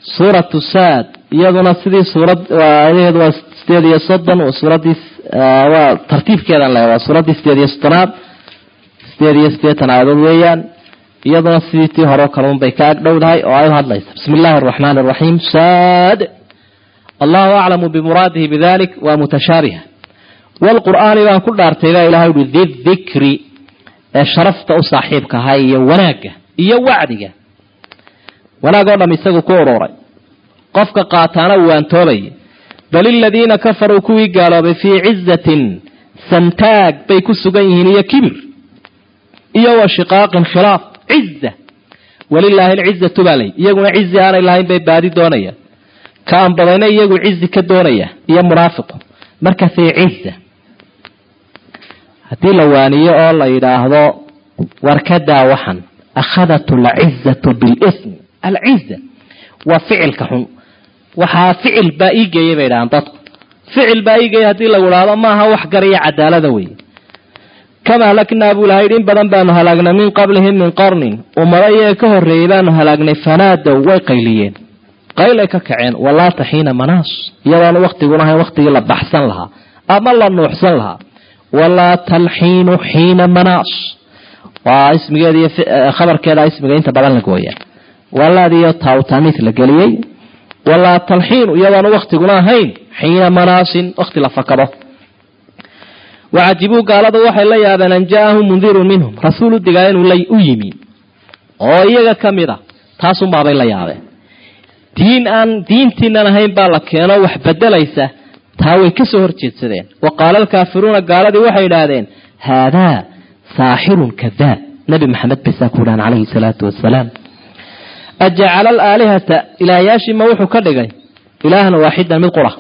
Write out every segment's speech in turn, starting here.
سورة الساد يدنا سيدي سورة وعليه استيادية صدا وسورة وترتيب كذا لا وسورة استيادية صدنات استيادية تنعدد ويان يدنا سيدي هروك رون بيكاك دودهاي وعيوها الله. بسم الله الرحمن الرحيم. ساد الله أعلم بمراده بذلك ومتشابه. والقرآن إذا كل أرتدى إلى ذي الذكر شرفت أصاحبك هاي وناقة إيا وعدك وناقة لم يستقوا كوروري قفك قاتانا وانتولي بل الذين كفروا كوي قالوا في عزة سمتاك بيكسوا قيهن إيا كبر إيا وشقاق خلاف عزة ولله العزة تبالي يقول عزة أنا إلهين بيبادي دونية كان بضينا يقول عزة كدونية إيا مرافق مركز عزة هذه لوانية الله يراهض وركدا وحن أخذت العزة بالإثم العزة وفعل كحن وحا فعل بائيجي يبيدان تطق فعل بائيجي هذه لولاده ما هو حقرية عدالة ذوي كما لكنا أبو الهيرين بدن بأن هلاقنا من قبلهم من قرن ومرأي كهر ريبان هلاقنا فنادوا وقيليين قيلك كعين والله تحين مناص يوان وقت يقولها وقت يلا بحسن لها أما الله أنه حسن لها ولا تلحين حين مناص واسم كذا خبر كذا اسم كذا انت بدل لقوية ولا دي تاوتانيث لقليي ولا تلحين يوان وقت يقولها هين حين مناص وقت لفكره وعجبوا قالوا وحي الله يا بن جاءهم منذر منهم رسول الدقائن ولي أيمين إيجا كميرا تاسم بابا الله يا دين تينا هين بالك أنا وحبد ليسه تاوي كسر جدسدين وقال الكافرون قالوا وحي لادين هذا ساحر كذاب نبي محمد بساكوران عليه الصلاة والسلام أجعل الآلهة إلى ياشي موحو كدغي إلها واحدا من القرى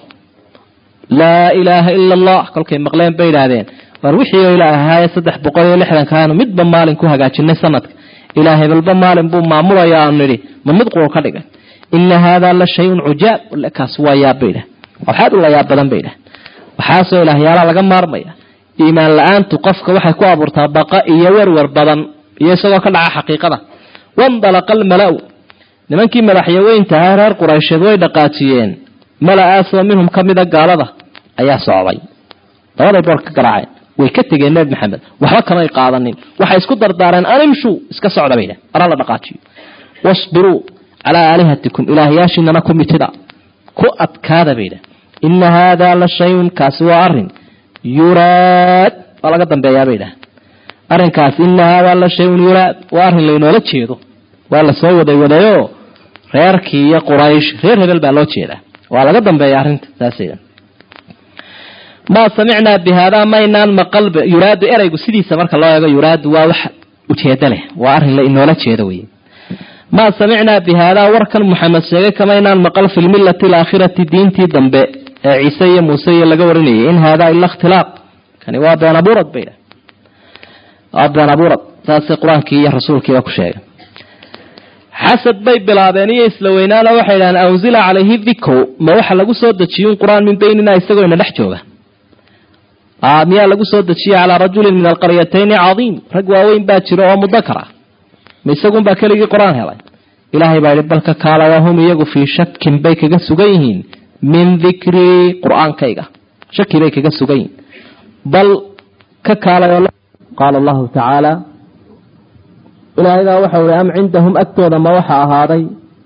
لا إله إلا الله قال كي مقلين بين هذين وروحي إلى هاي صدح بقوية لحدا كانوا مدبا مالين كوها قاتشن سنتك إلهي بالبا مالين بو معمورا يا أمنري من مدقوا كدغي إن هذا لشيء عجاب ولا كاسوا يا بينه وحاد الله يا بدن بينه وحاسو إله يالا لغا مارميا إيمان لآن تقفك وحي كو أبورتا بقاء يورور بدن يسوى كدعا حقيقة وانطلق الملأ لمنكي ملحيوين تهارار قريشيد وي دقاتيين ملأ آسوا منهم كمدا قالده أيها صعبي طوالي بورك قرعين ويكتغي النبي محمد وحوكما يقاضنين وحي اسكو دردارين أنمشوا اسكا صعدا بينه أرى الله دقاتي واصبروا على آلهتكم إلهياشي نمكم يتدع كو أبكاد بينه إن هذا لشيء كاسوا أرن يراد ولا قدم بيا بينه أرن كاس إن هذا لشيء يراد وأرن لينو لتشيدو ولا سوى وديو reerkii iyo quraysh reer hebel baa loo jeedaa waa laga dambeeyaa arinta taasina ma samicna bihada maynaan maqalb yuraadu eraygu sidiisa marka loo eego yuraadu waa wax ujeeda leh waa arin la inoola jeedo weey ma samicna bihada warkan muhammad sheegay kamaynaan maqal fil millati al-aakhirati diintii dambe ee ciise iyo muuse laga warinayay in hada illa ikhtilaaq kani waa been abuurad bayda abaan abuurad taas quraankii iyo rasuulkii ku sheegay حسد بي بلابانية إسلوينانا وحيدان أنزل عليه الذكر ما وحا لغو صد تشيون قرآن من بيننا يستغوين نحجوه ميا لغو صد تشي على رجل من القريتين عظيم رقواوين باتشروا ومذكرة ما يستغون باكلي قرآن هلا إلهي بايد بلك كالا وهم يقو في شك بيك قسوغيهين من ذكر قرآن كيغا شك بيك قسوغيهين بل كالا قال الله تعالى إلى وحول أم عندهم أكتوذا ما وحى هذا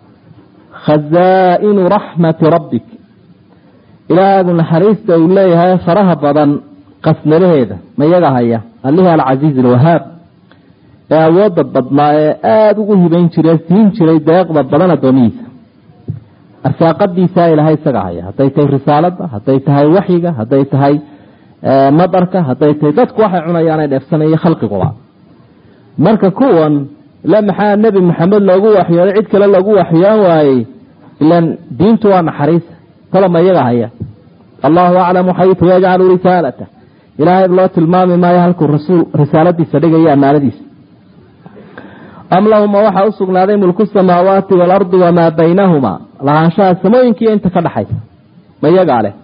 خزائن رحمة ربك إلى هذا الحريص إليها فرها بضن قسم له هذا ما يقع هي اللي العزيز الوهاب يا وضب بضماء آدوه بين شريسين شري داق بضلنا دونيس أرساقات دي سائلة هاي سقع هي هطيته رسالة هطيته هاي وحيقة هطيته هاي مبركة هطيته داتك واحد عنيانا لأفسانية خلق قوة marka kuwan la maxaa nabi maxamed loogu waxyay cid kale loogu waxyaan waayay ilan diintu waa naxariis talama yaga haya Allahu a'lamu haythu yaj'alu risalata ilaahay loo tilmaamay ma yahalku rasuul risaaladiisa dhigaya amaanadiisa am lahum waxa usugnaaday mulku samaawaati wal ardi wama baynahuma lahaanshaha samooyinkii inta ka dhaxaysa ma yaga leh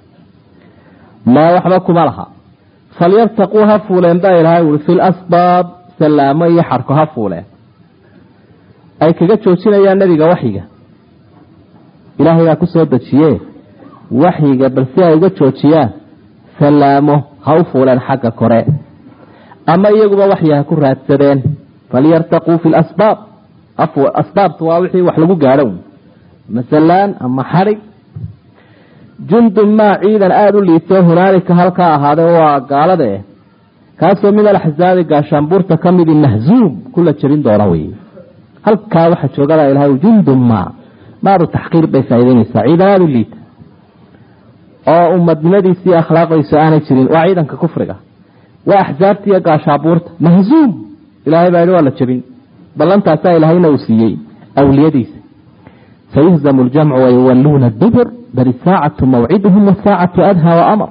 ma waxba kuma laha falyartaquha fulan ilaahay fil asbab سلامة يحركها فوله أي كجت شوشنا يا النبي جوحية ilaahay baa ku soo dejiyee waxyiga bal si ay uga joojiyaan salaamo ha u fuuleen xagga kore ama iyaguba waxyaha ku raadsadeen falyartaquu fi lasbaab asbaabtu waa wixii wax lagu gaadho masalaan ama xarig jundun maa ciidan aada u liito hunaalika halkaa ahaaday waa gaalada kaasoo min alaxzaabi gaashaanbuurta ka midi mahzuum kula jabin doona wey halkaa waxa joogada ilahay jundun maadu taxqiir bay faa'iideynaysaa ciidan aada u liita oo ummadnimadiisii akhlaaqdiisu aanay jirin waa ciidanka kufriga waa axzaabtiiyo gaashaabuurta mahzuum ilaahay baa yidhi waa la jabin ballantaasaa ilaahayna uu siiyey awliyadiisa sayuhzamu ljamcu wayuwalluuna dubur bal isaacatu mawciduhum wasaacatu adhaa waamar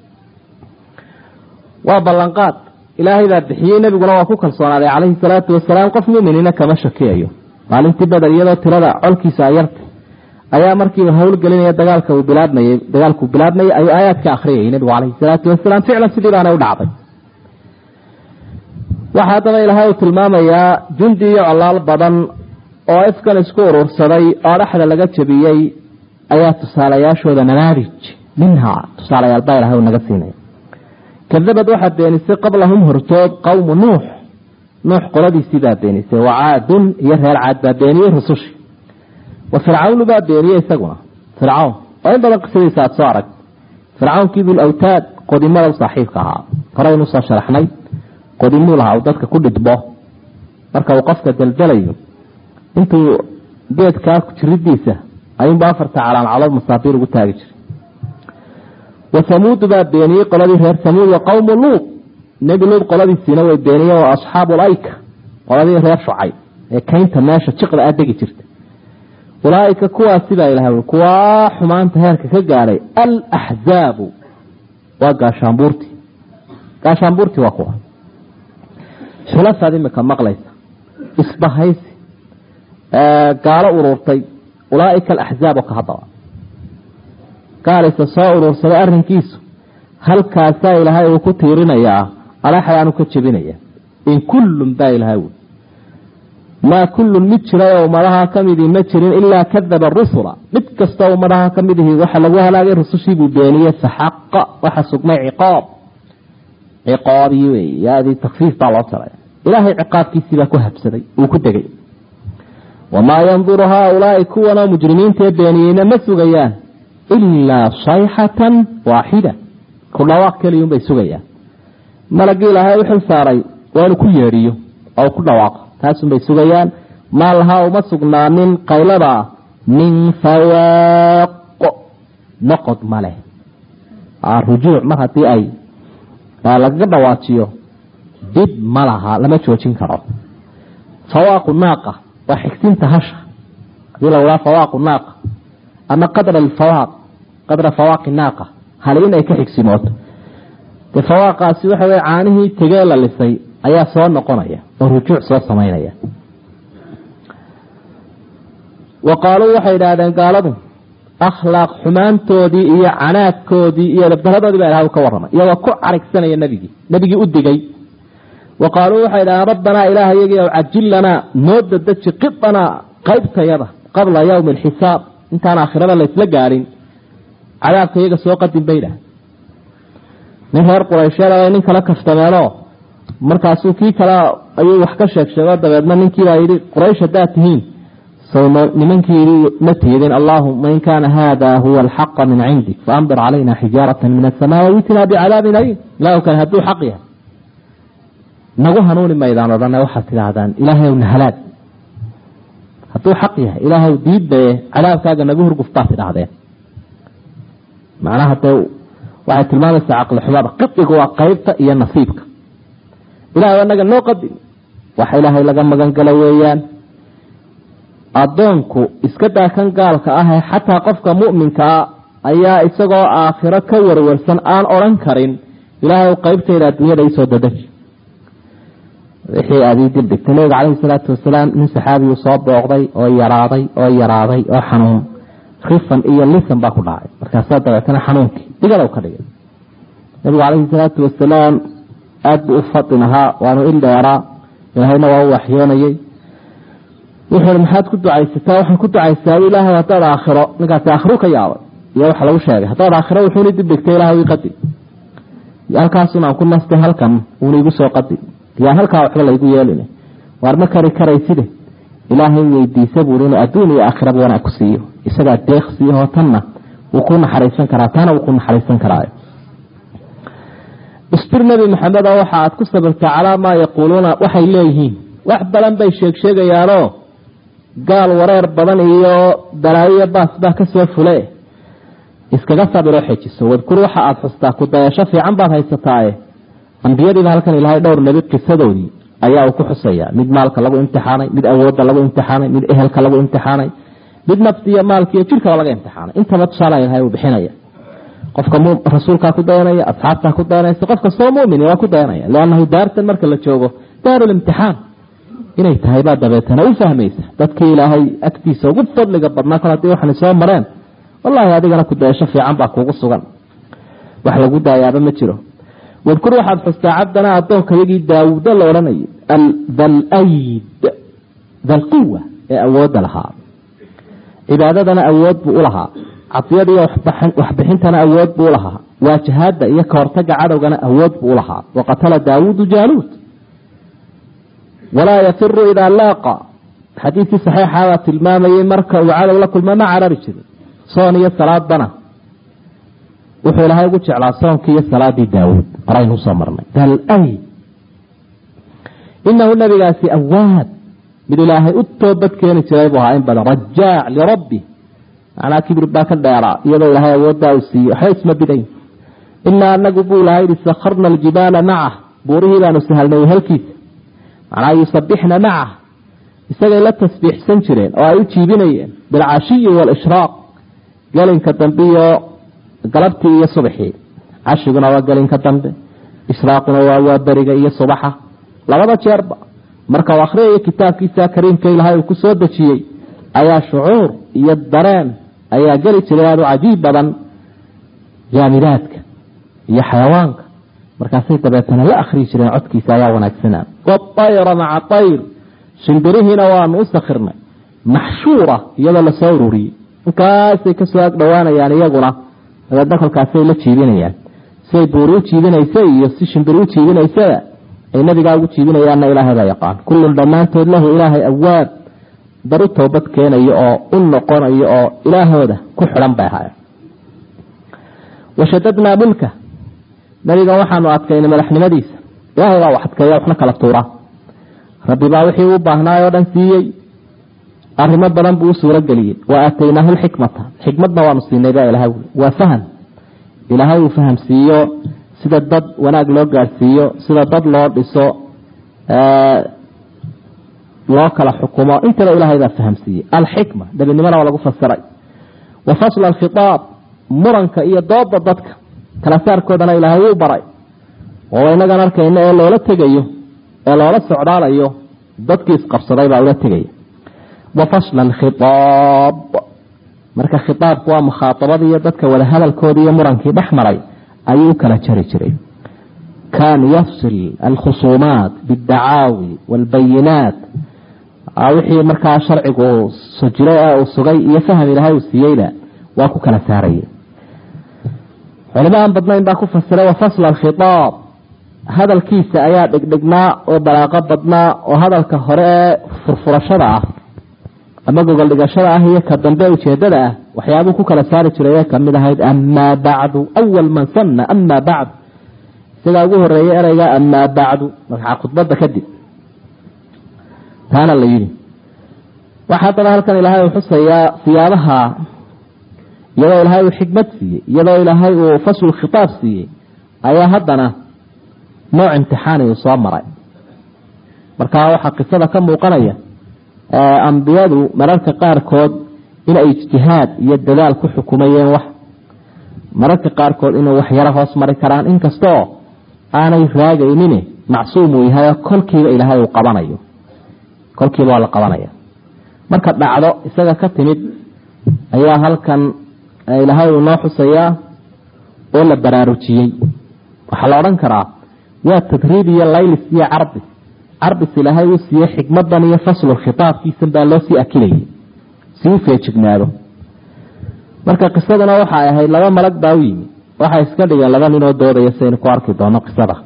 waa ballanqaad ilaahay baa bixiyey nebiguna waa ku kalsoonaaday calayhi salaatu wasalaam qof muminiina kama shakiyayo maalintii badar iyadoo tirada colkiisa ayarta ayaa markiiba howlgelinaya dagaalkuu bilaabmayay ayuu aayaadka akhriyayay nebigu calayhi salaatu wasalaam ficlan sidii baana u dhacday waxaa haddaba ilaahay uu tilmaamayaa jundi iyo colaal badan oo ifkan isku urursaday oo dhexda laga jabiyey ayaa tusaalayaashooda namaadij minhaa tusaalayaal baa ilahay uu naga siinaya kadabad waxaa beenisay qablahum hortood qowmu nuux qoladiisii baa beenisay wacaadun iyo reer caad baa beeniyey rusushi wa fircawnu baa beeniyey isaguna fircawn oo in badan qisadiisa aada soo arag fircawnkii bilawtaad qodimada u saaxiibka ahaa horaynu soo sharaxnay qodimuu lahaa uu dadka ku dhidbo marka uu qofka daldalayo intuu geedkaa jiridiisa ayuunba 4 calaamcalood masaabiir ugu taagi jiray wasamuudu baa beeniyey qoladii reer samuud wa qowmu luud nebi luud qoladiisiina way beeniyeen waa asxaabu layka qoladii reer shucay ee kaynta meesha jiqda aad degi jirta ulaaika kuwaasi baa ilahay kuwaa xumaanta heerka ka gaadhay alaxzaabu waa gaashaanbuurtii waa kuwa xulafaad imika maqlaysa isbahaysi gaalo ururtay ulaaika alaxzaab oo ka hadaba gaalisa soo urursaday arrinkiisu halkaasaa ilaahay uu ku tiirinayaa alaxayaanu ka jebinaya in kullun baa ilahay wy maa kullun mid jiray oo ummadaha ka midii ma jirin ilaa kadaba rusula mid kastoo ummadaha ka mid ihi waxa lagu halaagay rusushiibuu beeniyey faxaqa waxa sugmay ciqaabii wey yaadii takfiif baa loo taray ilaahay ciqaabkiisii baa ku habsaday uu ku degay wamaa yanduru haaulaai kuwanoo mujrimiintaee beeniyeyna ma sugayaan ilaa sayxatan waaxida ku dhawaaq keliyun bay sugayaan malagii ilaahay u xil saaray waa inu ku yeedhiyo oo ku dhawaaqo taasun bay sugayaan maa lahaa uma sugnaanin qaylada min fawaaqo noqod ma leh rujuuc mar haddii ay lagaga dhawaajiyo dib ma laha lama joojin karo fawaaqu naaqa waa xigsinta hasha hadii la wadaa fawaaqu naaqa ama qadra fawaaqi naaqa hal in ay ka xigsimooto dee fawaaqaasi waxa wey caanihii tegee la lisay ayaa soo noqonaya oo rujuuc soo samaynaya wa qaaluu waxay idhaahdeen gaaladu akhlaaq xumaantoodii iyo canaadkoodii iyo dabdaradoodii baa ilahay ka warramay iyagoo ku carigsanaya nebigii u digay wa qaaluu waxay idhahdeen rabbanaa ilaah iyagii ow cajil lanaa noo dadaji qidanaa qaybtayada qabla yowmi alxisaab intaan aakhirada laysla gaadhin cadaabka iyaga soo qadin bay idhaah nin reer quraysheeda nin kala kaftameenoo markaasuu kii kale ayuu wax ka sheego dabeedna ninkiibaa yidhi quraysh haddaad tihiin nimankii yidhi ma tiidin allaahuma in kaana haada huwa alxaqa min cindik faandir calayna xijaarata min asamaa wawitinaa bicadaabin aliim ilaahu kale hadduu xaq yahay nagu hanuuni maydaan odhane waxaad tidhaahdaan ilaahay na halaag hadduu xaq yahay ilaahay diidbaye cadaabkaaga nagu hurguf baad tidhaahdeen macnaha dee waxay tilmaamaysaa caqli xumada qidigu waa qaybta iyo nasiibka ilahay anaga noo qadim waxa ilaahay laga magan gala weeyaan addoonku iska daa kan gaalka ah xataa qofka mu'minkaa ayaa isagoo aakhiro ka warwarsan aan odhan karin ilaahay qaybtayda adduunyada isoo dadaji wixii aad ii dildhigtay nabiga calayhi salaatu wasalaam nin saxaabiyuu soo booqday oo yaraaday oo xanuun rifan iyo lisan baa ku dhacay markaasaa dabeetana xanuunkii digalow ka dhigay nabigu calayhi salaatu wasalaam aada buu u fadin ahaa waanu il dheeraa ilaahayna waa u waxyoonayey wuxuu maxaad ku ducaysataa waxaan ku ducaysaa ilaahay hadaad aakhiro ninkaas aakhiro ka yaabay iyo waxa lagu sheegay hadaad aakhiro wuxuu dib dhigtay ilaahay qadi halkaasuna ku nastay halkan uu igu soo qadi yaa halka waxba la igu yeelinay war ma karayside ilaahay weydiisay buu inuu adduun iyo aakhiro wanaag ku siiyo isaga deeqsiyo tanna uu ku naxariisan karaa taana uu ku naxariisan karaa istir nabi maxamed waxa aad ku sabartaa calaama yaquluna waxay leeyihiin wax badan bay sheegayaano gaal wareer badan iyo daraayo baasba ka soo fulay iskaga sabiro xejiso wadkur waxa aad xustaa ku dayasho fiican baad haysataa ambiyadii halkan ilaahay dhowr nabi qisadoodii ayaa ku xusaya mid maalka lagu imtixaanay mid awoodda lagu imtixaanay mid ehelka lagu imtixaanay mid nafsiya maalkiyo jirka laga imtixaanay intaba tusaale ilaahay uu bixinaya qofka rasuulka ku dayanaya asxaabta ku dayanaysa qofka soo muumin waa ku dayanaya laanahu daartan marka la joogo daarul imtixaan inay tahay baa dabeetana u fahmaysa dadkii ilaahay agtiisa ugu fadliga badnaa kala hadii waxaan soo mareen wallahi adigana ku dayasho fiican baa kugu sugan wax lagu daayaaba ma jiro wadkur waxaad xustaa cabdana addoonkayagii daawuda la odhanayay dal quwa ee awoodda lahaa cibaadadana awood buu u lahaa cadiyada iyo waxbixintana awood buu u lahaa waajahaada iyo kahortaga cadowgana awood buu u lahaa waqatala daawudu jaaluud walaa yafiru idaa laaqa xadiidkii saxiixa baa tilmaamayay marka uu cadow la kulma ma carari jirin soon iyo salaadana wuxuu ilaahay ugu jeclaa soonkii iyo salaadii daawuud araynu soo marnay dal-ay inahu nabigaasi awaad mid ilaahay u toobad keeni jiray buu ahaa in badan rajaac lirabbi macnaa kibir baa ka dheeraa iyadoo ilaahay awooddaa uu siiyey waxba isma bidayn inaa anagu buu ilahay yidhi sakharna aljibaala macah buurihii baanu sahalnay helkiisa macnaa yusabixna macah isagay la tasbiixsan jireen oo ay u jiibinayeen bilcashiyi waalishraaq gelinka dambe iyo galabtii iyo subaxii cashiguna waa gelinka dambe ishraaquna waa beriga iyo subaxa labada jeerba marka uu akhriyayo kitaabkiisa kariimka ilaahay uu ku soo dejiyey ayaa shucuur iyo dareen ayaa geli jiray aad u cajiib badan jaamidaadka iyo xayawaanka markaasay dabeetana la akhriyi jireen codkiisa ayaa wanaagsanaa waayra maca ayr shimbirihiina waanu u sakhirnay maxshuura iyadoo lasoo ururiyey markaasay kasoo ag dhowaanayaan iyaguna dabeedna kolkaasay la jiibinayaan siay buuri u jiibinaysa iyo si shimbiri u jiibinaysada ay nabigaa ugu jiibinayaanna ilaahay baa yaqaan kullun dhammaantood lahu ilaahay awaab daru toobad keenayo oo u noqonayo oo ilaahooda ku xidhan bay ahaayeen washadadnaa mulka nabigan waxaanu adkaynay madaxnimadiisa ilaahay baa wax adkeeya waxna kala tuura rabbi baa wixii u baahnaay oo dhan siiyey arrimo badan buu u suuro geliyey wa aataynaahu lxikmata xikmadna waanu siinay baa ilahay waa faham ilaahay uu fahamsiiyo sida dad wanaag loo gaadhsiiyo sida dad loo dhiso loo kala xukumo intaba ilaahay baa fahamsiiyey alxikma dabinimana waa lagu fasiray wa fasla alkhitaab muranka iyo dooda dadka kala saarkoodana ilaahay wuu baray oo inagan arkayna ee loola tegayo ee loola socdaalayo dadkii isqabsaday baa ula tegaya wa fasla alkhitaab marka khitaabku waa mukhaatabadii iyo dadka wada hadalkoodii iyo murankii dhex maray ayuu kala jari jiray كان يفصل الخصومات بالدعاوي والبينات وحي مركا شرعه سجراء وسغي يفهم إلهي وسييلا واكو كلا ساري علماء بدنين باكو فسره وفصل الخطاب هذا الكيس آيات دقنا وبلاغة بدنا وهذا الكهراء فرفرشرة أما قل لقشرة هي كالدنباء وشهدده وحيابوكو كلا ساري شرعيه كمدها أما بعد أول من صنع أما بعد sida ugu horeeyay erayga amma ba'du marka khudbada kadib taana la yiri waxa tada halkan ilaahay uu xusaya siyaabaha iyadoo ilaahay uu xikmad siiyey iyadoo ilaahay uu fasl khitaab siiyey ayaa haddana nooc imtixaan uu soo maray marka waxa qisada ka muuqanaya ambiyadu mararka qaarkood in ay ijtihaad iyo dadaal ku xukumayeen wax mararka qaarkood inuu wax yara hoos mari karaan inkastoo aanay raagaynin macsuum uu yahay kolkiiba ilaahay uu qabanayo kolkiiba waa la qabanaya marka dhacdo isaga ka timid ayaa halkan ilaahay uu noo xusayaa oo la baraarujiyey waxaa la odhan karaa waa tadriib iyo laylis iyo cardi carbis ilaahay uu siiyey xikmadan iyo faslu khitaabkiisan baa loo sii akilayay si u feejignaado. marka qisadana waxay ahayd laba malag baa u yimi waxay iska dhigeen laba nin oo doodaya saynu ku arki doono qisada.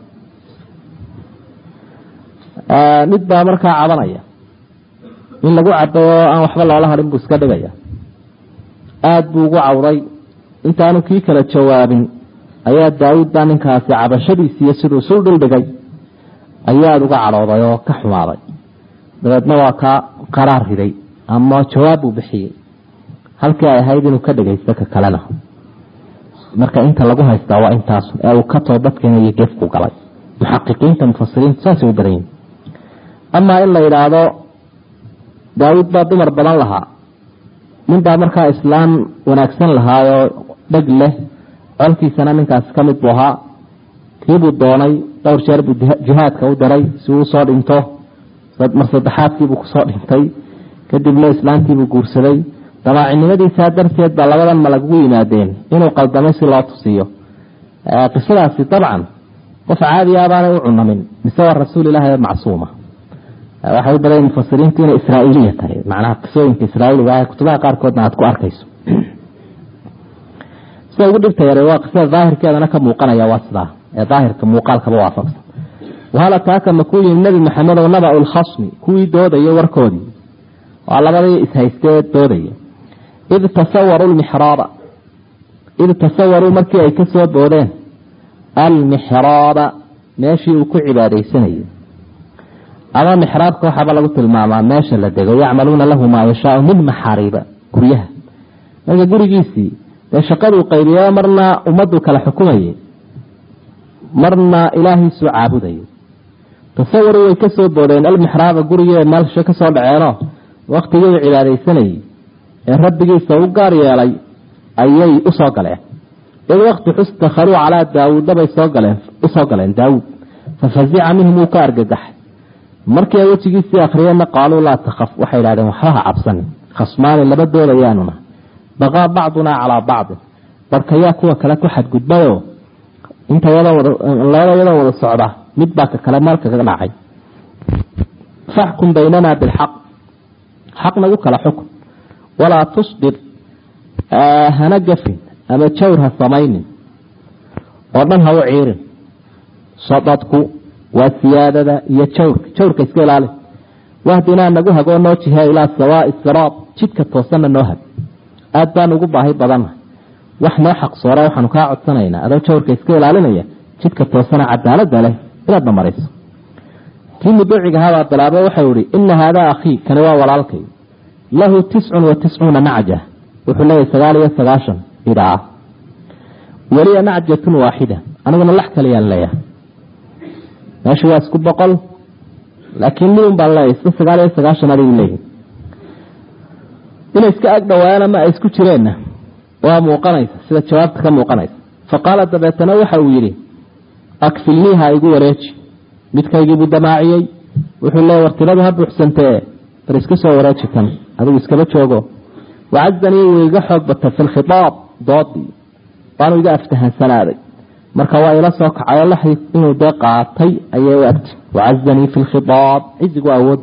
mid baa markaa cabanaya in lagu cabo aan waxba loola harin buu iska dhigaya. aad buu ugu cawday intaanu kii kala jawaabin ayaa daawud baa ninkaasi cabashadiisi iyo siduu sul dhildhigay ayaad uga cadhooday oo ka xumaaday. dabeedna waa ka qaraar riday ama jawaab uu bixiyey halkii ay ahayd inuu ka dhagaysto ka kalena. marka inta lagu haystaa waa intaas ee uu ka toobadkeenayo gefku galay. muxaqiqiinta mufasiriinta saasay u badan yihiin. amaa in la yidhaahdo daawud baa dumar badan lahaa, nin baa markaa islaam wanaagsan lahaayoo dheg leh, colkiisana ninkaas ka mid buu ahaa. kiibuu doonay dhowr jeer buu jihaadka u diray si uu usoo dhinto. mar saddexaadkiibuu kusoo dhintay, kadibna islaamkiibuu guursaday. dabaacinimadiisaa darteed baa labadan malag ugu yimaadeen inuu qaldamay si loo tusiyo. qisadaasi dabcan qof caadiya baanay u cunamin, mise waa rasuul ilaahi macsuuma. waxay u badan mufasiriintu inay israa'iiliya tahay, macnaha qisooyinka israa'iiliga ah kutubaha qaarkoodna aad ku arkayso. sida ugu dhibta yare waa qisada daahirkeedana ka muuqanaya waa sidaa ee daahirka muuqaalkaba waafaqsan. wahala taaka ma ku yimi nabi maxamed oo naba'ul khasmi kuwii doodaya warkoodii waa labadii ishaystee doodaya. id tasawaruu markii ay ka soo boodeen almixraaba meeshii uu ku cibaadaysanayay. ama mixraabka waxaaba lagu tilmaamaa meesha la dego. yacmaluuna lahu maa yashaau min maxaariiba guryaha. marka gurigiisii dee shaqaduu qaybiyo marna ummaddu kala xukumayay marna ilaahiisuu caabudayo. tasawaruu way ka soo boodeen almixraaba gurigii meelsha ka soo dhaceenoo waktigii uu cibaadaysanayay ee rabbigiisa u gaar yeelay ayay u soo galeen. id waqti xustakharuu calaa daawuuda bay usoo galeen daawuud fafazica minhum wuu ka argagaxay. markii ay wejigiisii akhriyeenna qaaluu laa takhaf waxay idhahdeen waxba ha cabsanin, khasmaani laba doodayaanuna baqaa bacdunaa calaa bacdin barkayaa kuwa kale ku xadgudbayoo labada wada socda mid baa ka kale meel kaga dhacay. faxkum baynanaa bilxaq xaq nagu kala xukun walaa tusdir hana gafin ama jawr ha samaynin oo dhan ha u ciirin. sadadku waa siyaadada iyo jawrka iska ilaali. wahdinaa nagu hagoo noo jihe ilaa sawaai siraad jidka toosanna noo hag. aad baan ugu baahi badanna wax noo xaqsoora waxaanu kaa codsanaynaa adoo jawrka iska ilaalinaya jidka toosana cadaalada leh inaad namarayso. kii muduuciga habaa bilaabo waxau ihi ina haadaa akhii kani waa walaalkay lahu 99 nacja wuxuu leeyahay 99 idaa waliya nacjatun waaxida aniguna lax kaliyaan leeyahay. meesha waa isku 100 laakiin midun baan leeyahay 99 adigu leeyahay. inay iska ag dhawaana ma ay isku jireenna waa muuqanaysa sida jawaabta ka muuqanaysa. faqaala dabeetana waxa uu yidhi akfilniiha igu wareeji. midkaygiibuu damaaciyey wuxuu leeyahy wartiladu ha buuxsantee bar iska soo wareeji kan adigu iskaba joogo. wacazanii wuu iga xoog batay fi lkhitaab doodii waanu iga aftahansanaaday. marka waa ila soo kacayo laxii inuu dee qaatay ayay u agtay. wacazanii fi lkhitaab cizigu awoodda.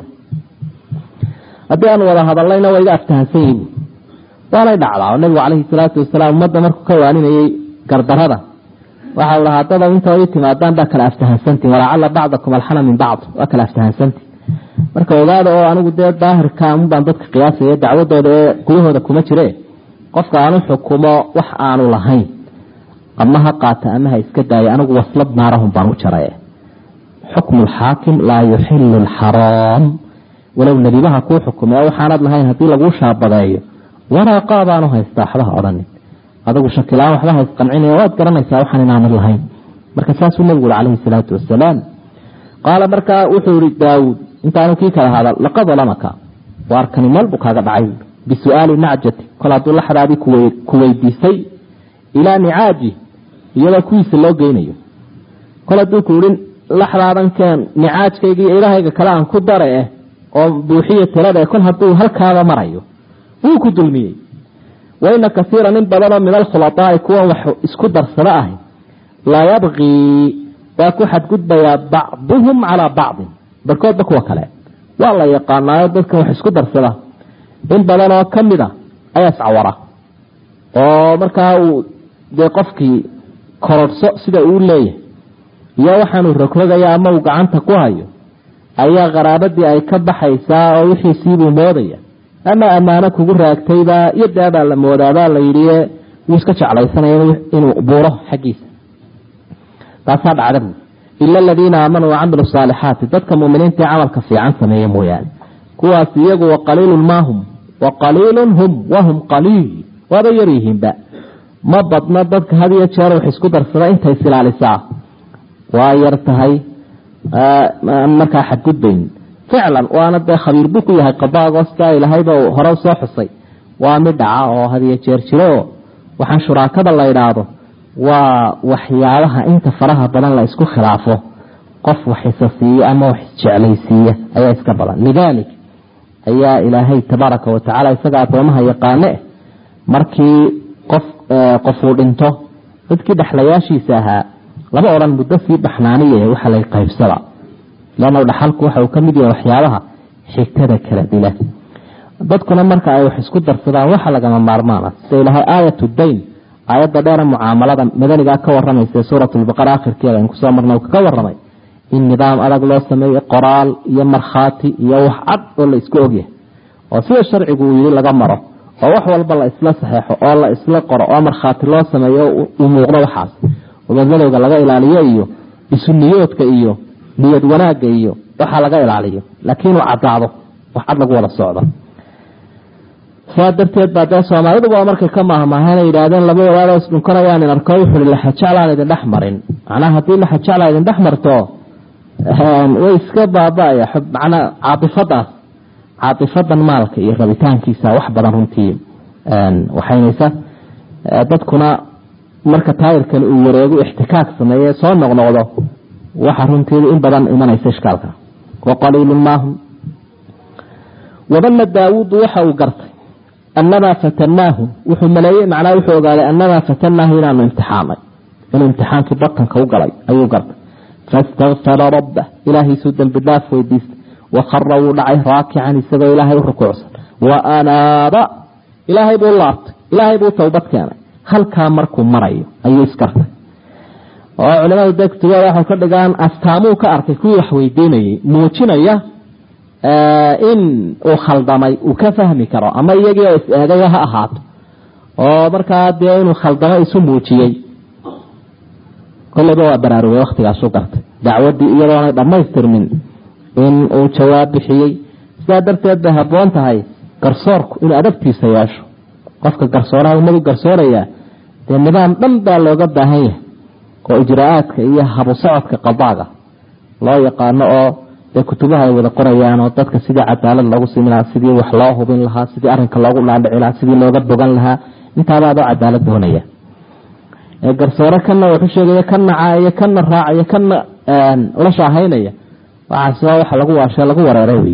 haddii aan wada hadallayna waa iga aftahansan yihin. waanay dhacdaa oo nabigu calayhi salaatu wasalaam ummadda markuu ka waaninayay gardarada waxau lahaa dada inta ay timaadaan baa kala aftahansantiin walacala bacdakum alxana min bacd waa kala aftahansantiin. marka ogaada oo anigu dee daahirka unbaan dadka qiyaasaya dacwadooda ee gudahooda kuma jire qofka aanu xukumo wax aanu lahayn ama ha qaata ama ha iska daayo anigu waslad naarahum baan u jaray. xukmu lxaakim laa yuxilu lxaraam walow nadiibaha kuu xukumay waxaanad lahayn haddii laguu shaabadeeyo waraaqaa baanu haystaa waxbaha odhanin. adigu shakilaan waxba hays qancinaya waad garanaysaa waxaan inaanad lahayn. marka saasuu nabigu calayhi salaatu wasalaam qaala. markaa wuxuu ihi daawuud intaanu kii kala hadal laqad lamaka waarkani meel buu kaaga dhacay bisu'aali nacjati kol hadduu laxdaadii ku weydiisay ilaa nicaaji iyadoo kuwiisa loo geynayo. kol hadduu ku ihi laxdaadan keen nicaajkayga iyo ilahayga kale aan ku dare oo buuxiya tirada kol hadduu halkaaba marayo wuu ku dulmiyey. waina kasiira nin badanoo min alkhulaطaa'i kuwan wax isku darsada ahi laa yabqii waa ku xadgudbayaa bacduhum calaa bacdin barkoodba kuwa kale waa la yaqaanaayo dadkan wax isku darsada in badan oo ka mid a ayaa iscawara oo markaa uu dee qofkii korodhso sida uu leeyahay iyo waxaanuu rogrogaya ama uu gacanta ku hayo ayaa qaraabadii ay ka baxaysaa oo wixiisiibuu moodaya ama ammaano kugu raagtayba iyo daabaa la moodaabaa la yidhi wuu iska jeclaysanaya inuu buuro xaggiisa taasaa dhacda buui ila aladiina aamanuu wacamilu saalixaati dadka muminiinta ee camalka fiican sameeya mooyaane kuwaas iyagu waqaliilun maahum waqaliilun hum wahum qaliil waaba yar yihiinba ma badna dadka had iyo jeer wax isku darsada intay isilaalisaa waa yar tahay markaa xadgudbayn ficlan waana dee khabiir buu ku yahay qadaago sidaa ilahayba hore soo xusay waa mid dhaca oo had iyo jeer jiro waxaan shuraakada la idhaahdo waa waxyaabaha inta faraha badan la isku khilaafo qof wax isa siiya ama wax isjeclaysiiya ayaa iska badan lidalik ayaa ilaahay tabaaraka wa tacaala isaga addoomaha yaqaane markii qofuu dhinto dadkii dhexlayaashiisa ahaa lama odhan muddo sii baxnaaniye waxa lay qaybsada lanna dhaxalku waxa uu ka mid yahay waxyaabaha xigtada kala dila dadkuna marka ay wax isku darsadaan waxa lagama maarmaana sida ilaahay aayatu dayn aayadda dheer mucaamalada madaniga ka waramaysa suuratul baqara akhirkeeda in ku soo marnay ka waramay in nidaam adag loo sameeyo qoraal iyo markhaati iyo wax cad oo la isku ogyahay oo sida sharcigu uu yiri laga maro oo wax walba la isla saxeexo oo la isla qoro oo markhaati loo sameeyo uu muuqdo waxaas wadadooda laga ilaaliyo iyo isuniyoodka iyo niyad wanaaga iyo waxa laga ilaaliyo laakiin uu cadaado wax cad lagu wada socdo saadarteed baad Soomaalidu waa markay ka maahmaahana yiraahdeen laba walaalo isdunkanayaan in arko wuxuu la xajaalaan idin dhaxmarin macnaha hadii la xajaala idin dhaxmarto way iska baabaya macna caatifadan maalka iyo rabitaankiisa wax badan runtii waxaynaysa dadkuna marka taayirkan uu wareego ixtikaak sameeyo soo noqnoqdo waxa runtii in badan imanaysa ishkaalka wa qalilun maahum wadalla daawud waxa uu gartay annama fatannahu wuxuu maleeyay macna wuxuu ogaaday annama fatannahu inaanu imtixaanay inuu imtixaankii batanka u galay ayuu gartay fastaghfara rabbah ilaahi suudan bidaaf weydiis wa kharra da'ay raaki'an isagoo ilaahay u rukuucsan wa anaaba ilaahay buu laabtay ilaahay buu tawbad keenay halka markuu marayo ayuu iskartay oo culimadu dadka waxa ka dhigaan astaamuu ka arkay kuwii wax weydiinayay muujinaya in uu khaldamay uu ka fahmi karo ama iyagii oo is-eegay ha ahaato oo markaa dee inuu khaldamay isu muujiyay kollayba waa baraarugay waqtigaas u gartay dacwadii iyadoonay dhammaystirmin in uu jawaab bixiyey sidaa darteed bay habboon tahay garsoorku inuu adabtiisa yeesho qofka garsooraha umadu garsooraya dee nidaam dhan baa looga baahan yahay oo ijraa'aadka iyo habu socodka qadaaga loo yaqaano oo kutubaha ay wada qorayaan oo dadka sidii cadaalad lagu siminaa sidii wax loo hubin lahaa sidii arrinka loogu dhaadhici lahaa sidii looga bogan lahaa intaaba aad cadaalad doonaya garsoore kana wuxuu sheegay kana caaya kana raacaya kana la shaahaynaya waxa lagu waashay lagu wareeray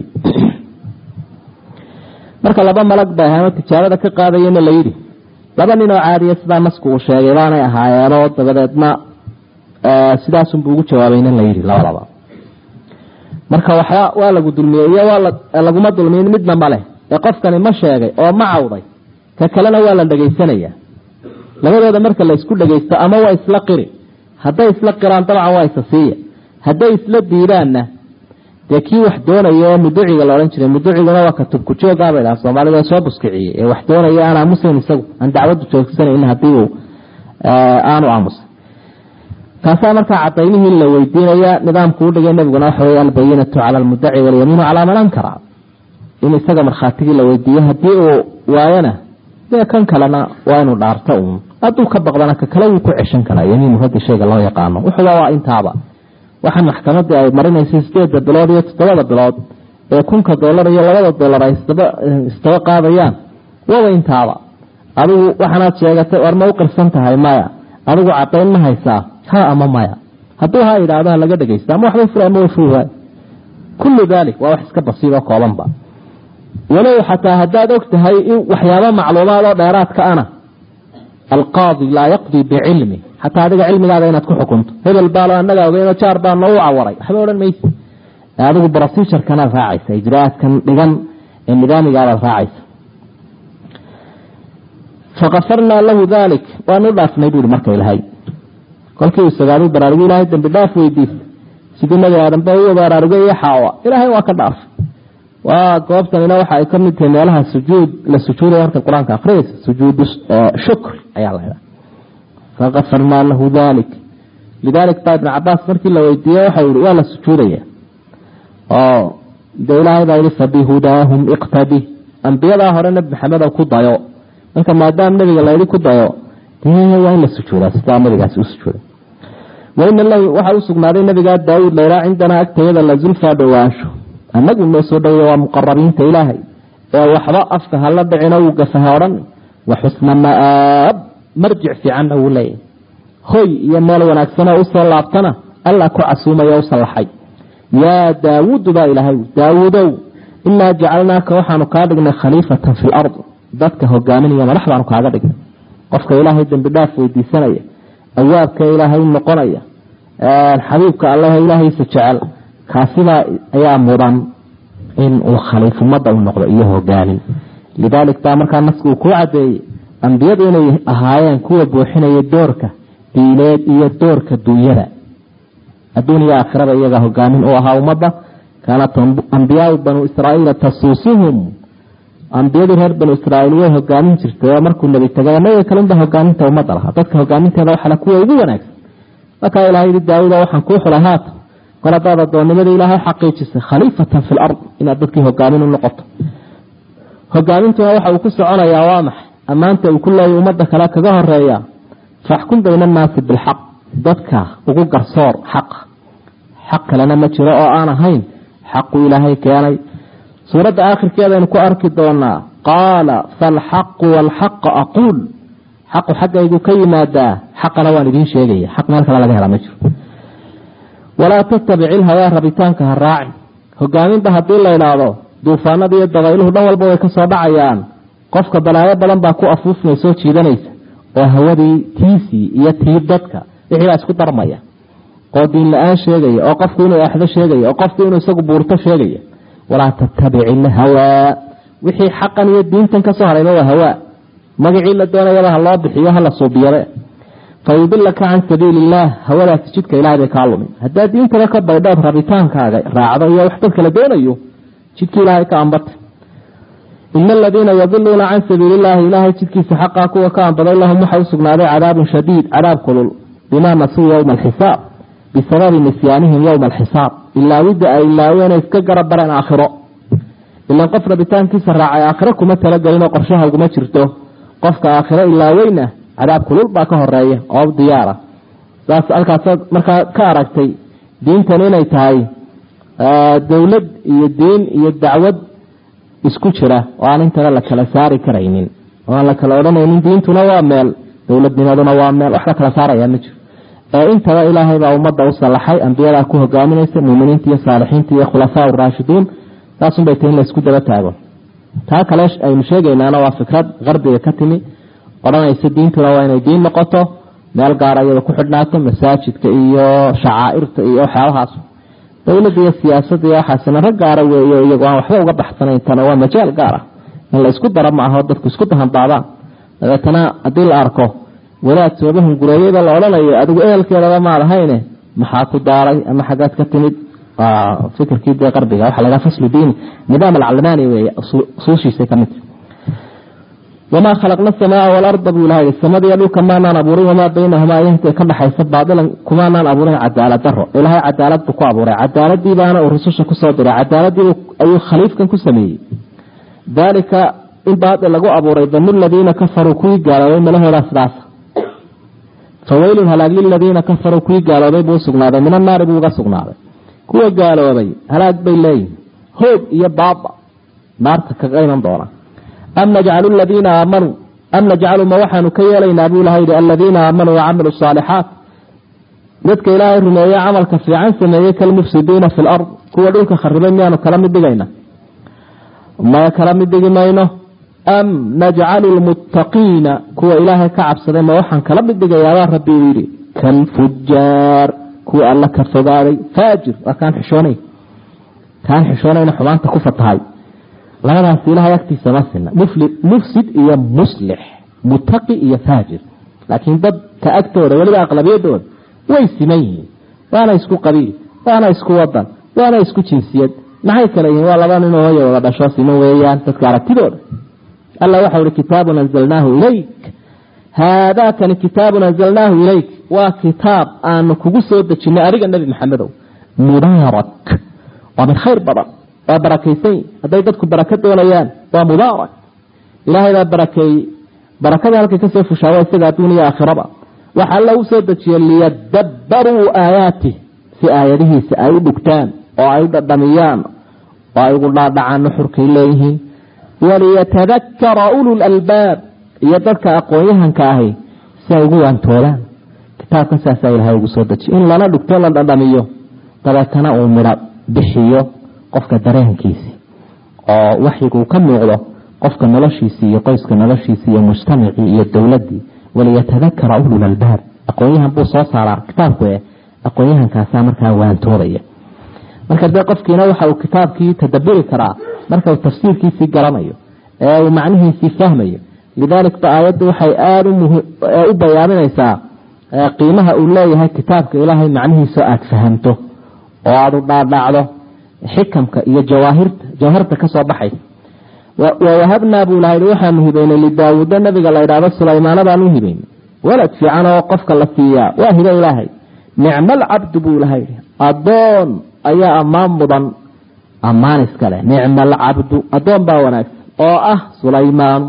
marka laba malag baa ahayn tijaarada ka qaadayna la yiri laba nin oo caadiya sida masku uu sheegay baanay ahaayeen oo dabadeedna sidaas uu ugu jawaabayna la yiri laba marka waa lagu dulmiyay waa lagu madulmiyay midna male ee qofkani ma sheegay oo ma cawday ka kalena waa la dhageysanaya labadooda marka la isku dhageysto ama waa isla qiri haday isla qiraan dabcan waa isasiiya haday isla diidaanna kii wax doonayo muduciga la oran jiray muduciguna waa ka tubku joogaaba ilaa Soomaalida soo buskiciyay ee wax doonaya ana muslim isagu aan dacwadu joogsanayna hadii uu aanu aamus kaasa marka cadaynihii la weydiinaya nidaamku u dhigay nabiguna waxa weeyaan bayinatu ala al-mudda'i wal yaminu ala man ankara in isaga markhaatigii la weydiiyo hadii uu waayana kan kalena waa inuu dhaarto aduu ka baqdana ka kale uu ku ceshan kara yamiin hada shayga loo yaqaano wuxuu waa intaaba waxaan maxkamadda ay marinayso 8 bilood iyo 7 bilood ee $1,000 iyo $2 ay istaba qaadayaan waa intaaba adigu waxaad sheegatay war ma u qarsan tahay maya adigu cadayn ma haysaa ha ama maya hadduu ha yiraahdo laga dhageysto ama waxba furaamo fuuray kullu dalik waa wax iska basiiro koobanba walaw hatta hadaad ogtahay waxyaabo macluumaad oo dheeraad ka ana القاضي لا يقضي بعلمه حتى هذا علمي هذا inaad ku xukunto hebel baalo anaga ogeeyo jaar baa noo cawaray waxba oran maysid adigu procedure kana raacaysa ijraadkan dhigan ee nidaamiga raacaysa faqafarna lahu dhalik wa nudafna bil marka ilahay kolkii sagaal baraarugay ilahay dambi dhaaf weydiis sidii nabi aadan baa uu baraarugay xaawa ilahay waa ka dhaaf waa goobtan waxa ay kamid tahay meelaha sujuud la sujuuday marka quraanka akhriis sujuud shukr ayaa la faqafarna lahu dhalik lidalik ibn Abbas markii la weydiiyay waxa uu waa la sujuudaya ilaahay baa yidhi fabihudahum iqtadi ambiyada hore nabi maxamed ku dayo marka maadaama nabiga la yidhi ku dayo waa in la sujuudaa sida nabigaas u sujuuday وإن الله waxa uu sugnaaday nabiga Daawud leeyahay عندنا agtayada la zulfa dhawaasho annagu ma soo dhaweeyo waa muqarrabiinta ilaahay ee waxba afka hala dhicina uu gafahooran wa husna maab marjic fi anna walay hoy iyo meel wanaagsan oo soo laabtana alla ku casuumayo oo salaxay ya Daawud ba ilaahay Daawudow inna ja'alnaaka waxaanu ka dhignay khalifatan fil ard dadka hogaaminaya madaxdaanu kaaga dhignay qofka ilaahay dambi dhaaf weydiisanaya awaabka ilaahay noqonaya xabiibka allah ilaahay jecel kaasida ayaa mudan in uu khaliifnimada u noqdo iyo hogaamin lidalik taa marka nasku ku cadeeyay anbiyadu inay ahaayeen kuwa buuxinaya doorka diineed iyo doorka dunyada adduunka aakhirada iyaga hogaamin oo ahaa umada kana anbiyaa banu israa'iil tasusuhum anbiyadu reer banu israa'iil way hogaamin jirtay markuu nabi tagay nabi kalenda hogaaminta umada laha dadka hogaaminteeda waxa la kuwa ugu wanaagsan marka ilaahay Daawud waxaan ku xulahaat qolada doonimada ilaahay xaqiijisay khalifatan fil ard ina dadkii hogaamin u noqoto hogaamintu waxa uu ku soconayaa waa maxay amaanta uu kullay umada kala kaga horeeya faxkum bayna an-nas bil haqq dadka ugu garsoor xaq kalena ma jiro oo aan ahayn xaq ilaahay keenay suurada aakhirkeeda in ku arki doona qaala fal haqq wal haqq aqul xaqaygu ka yimaada xaqana waan idin sheegaya xaq meel kale laga helaa ma jiro wala tattabi'il hawa rabitaanka haraac hogaaminta hadii la ilaado duufaanada iyo dabayluhu dhan walba way ka soo dhacayaan qofka balaayo badan baa ku afuufnay soo jiidanaysa oo hawadii tiisi iyo tiidadka wixii isku darmaya oo diin la'aan sheegaya oo qofku inuu axdo sheegaya oo qofku inuu isagu buurto sheegaya wala tattabi'il hawa wixii xaqan iyo diintan ka soo haray waa hawa magacii la doonayaba loo bixiyo hala suubiyada fayudillaka an sabilillah hawala jidka ilaahay ka lumin hadaa diinta ka baydad rabitaankaaga raacdo iyo wax kala doonayo jidka ilaahay ka ambat innal ladina yadilluna an sabilillah ilaahay jidkiisa xaqaa kuwa ka ambaday lahum waxa sugnaaday cadaabun shadiid cadaab kulul bima nasu yawm alhisab bisababi nisyanihim yawm alhisab illa wida illa wana iska garabaran aakhiro illa qof rabitaankiisa raacay aakhiro kuma tala galino qorshaha ugu ma jirto qofka aakhiro illa weyna cadaab kulul baa ka horeeya oo diyaara saas alkaas marka ka aragtay diintan inay tahay dawlad iyo diin iyo dacwad isku jira oo aan inta la kala saari karaynin oo la kala oranaynin diintuna waa meel dawladnimaduna waa meel wax la kala saaraya ma jiro inta ilaahay baa umada u salaxay anbiyada ku hogaaminaysa muuminiinta iyo saalixiinta iyo khulafaa ar-raashidun taasum bay tahay la isku daba taago taa kale ay sheegaynaana waa fikrad qarbiga ka timi oranaysa diintuna waa inay diin noqoto meel gaar ah ku xidhnaato masaajidka iyo shacaairta iyo waxyaalahaas dawladda iyo siyaasadda iyo xasana rag gaar ah weeyo iyagu aan waxba uga baxsanayn tan waa majaal gaar ah in la isku daro ma aha dadku isku dahanbaadaan dabeetana hadii la arko walaad soobahan gureeyada la oranayo adigu ehelkeeda ma lahayne maxaa ku daaray ama xagaad ka timid fikirkii de qarbiga waxa laga faslu diin nidaam al-almani weey suushiisa kamid وما خلقنا السماء والأرض بولاهي السماء يدوك ما نابوري وما بينهما ينتهي كما حيث باطلا كما نابوري عدالة درو إلهي عدالة بكو عبوري عدالة دي بانا ورسوشة كسودري عدالة دي أي خليف كان كسمي ذلك إن باطل لقو عبوري ذنو الذين كفروا كوي قالوا إن له راسراس فويل هلاك للذين كفروا كوي قالوا بي بوسقنا من النار بوغا سقنا كوي قالوا بي هلاك بي لي هود يبابا نار تكغينا دورا أم نجعل الذين آمنوا أم نجعل ما وحنوا كيالينا أبو لهيد الذين آمنوا وعملوا الصالحات ندك إلهي رمي عمل كفي عن سميك المفسدين في الأرض كوا دونك خربين يانو كلام الدقينة ما كلام الدقينة أم نجعل المتقين كوا إلهي كعب سلام وحن كلام الدقينة يا ربي ويري كالفجار كوا الله كفجاري فاجر وكان حشوني kaan xishoonayna xumaanta ku fatahay labadaas ilaahay agtiisa ma sinna mufsid iyo muslix mutaqi iyo faajir laakiin dad ka agtooda waliba aqlabiyadooda way siman yihiin waana isku qabiil waana isku wadan waana isku jinsiyad maxay kala yihiin waa laba nin oo hooyo wada dhasho siman weeyaan dadka aragtidooda alla waxa uu kitaabun anzalnaahu ilayk hada kan kitaabun anzalnaahu ilayk waa kitaab aan kugu soo dejinay adiga nabi maxamedow mubaarak waa min khayr badan waa barakaysan hadday dadku baraka doonayaan waa mubaarak ilaahay baa barakeeyey barakada halka ka soo fushaa waa isaga adduun iyo aakhiraba waxa alla u soo dejiyay liyadabbaruu aayaatihi si aayadihiisa ay u dhugtaan oo ay u dhadhamiyaan oo ay ugu dhaadhacaan nuxurkay leeyihiin waliyatadakkara ulul albaab iyo dadka aqoon-yahanka ahi si ay ugu waantoodaan kitaabkan saasaa ilaahay ugu soo dejiyay in lana dhugto la dhadhamiyo dabeetana uu midho bixiyo qofka dareenkiisii oo waxyigu ka muuqdo qofka noloshiisii iyo qoyska noloshiisii iyo mujtamacii iyo dowladdii waliyatadakkara ulul albaab aqoon-yahan buu soo saaraa kitaabku aqoon-yahankaasaa markaa waantoodaya marka dee qofkiina waxa uu kitaabkii tadabburi karaa marka uu tafsiirkiisii garanayo ee uu macnihiisii fahmayo lidaalika ba aayaddu waxay aada u bayaaminaysaa qiimaha uu leeyahay kitaabka ilaahay macnihiisa aada fahamto oo aada u dhaadhacdo xikamka iyo jawharta ka soo baxaysa wawahabnaa buu lahay waxaanu hibaynay lidaawuuda nabiga la idhaahdo sulaymaana baanu hibaynay walad fiican oo qofka la siiyaa waa hibo ilaahay nicma alcabdu buu lahay adoon ayaa ammaan mudan ammaan iskale nicma alcabdu adoon baa wanaagsan oo ah sulaymaan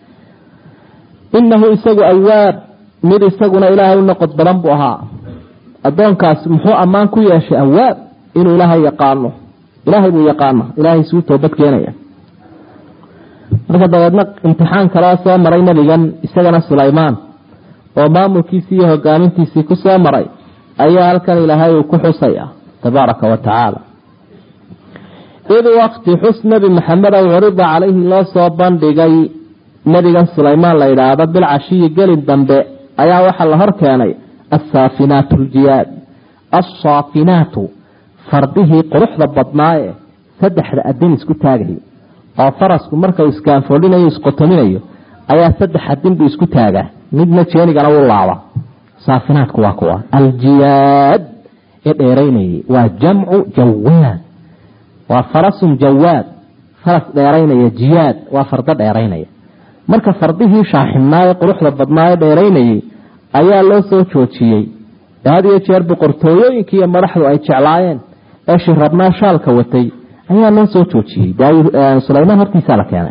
inahu isagu awaab mid isaguna ilaahay u noqod badan buu ahaa adoonkaas muxuu ammaan ku yeeshay awaab inuu ilaahay yaqaano ilaahay buu yaqaana ilaahay suu toobad keenaya marka dabeedna imtixaan kaloo soo maray nabigan isagana sulaymaan oo maamulkiisii iyo hogaamintiisii ku soo maray ayaa halkan ilaahay uu ku xusaya tabaaraka wa tacaala id waqti xus nabi maxamed oo curida calayhi loo soo bandhigay nabigan sulaymaan la yidhaahdo bilcashiyi gelin dambe ayaa waxaa la hor keenay assaafinaatu aljiyaad assaafinaatu fardihii quruxda badnaaye saddexda adin isku taagayo oo farasku marka uu iskaanfoolinayo isqotominayo ayaa saddex adin buu isku taagaa midna jeenigana wuu laaba saafinaadku waa kuwa aljiyaad ee dheeraynayay waa jamcu jawaad waa farasun jawaad faras dheeraynaya jiyaad waa fardo dheeraynaya marka fardihii shaaximnaaye quruxda badnaaye dheeraynayay ayaa loo soo joojiyey had iyo jeer boqortooyooyinkii iyo madaxdu ay jeclaayeen ee shirabnaa shaalka watay ayaa loo soo joojiyey sulaymaan hortiisaa la keenay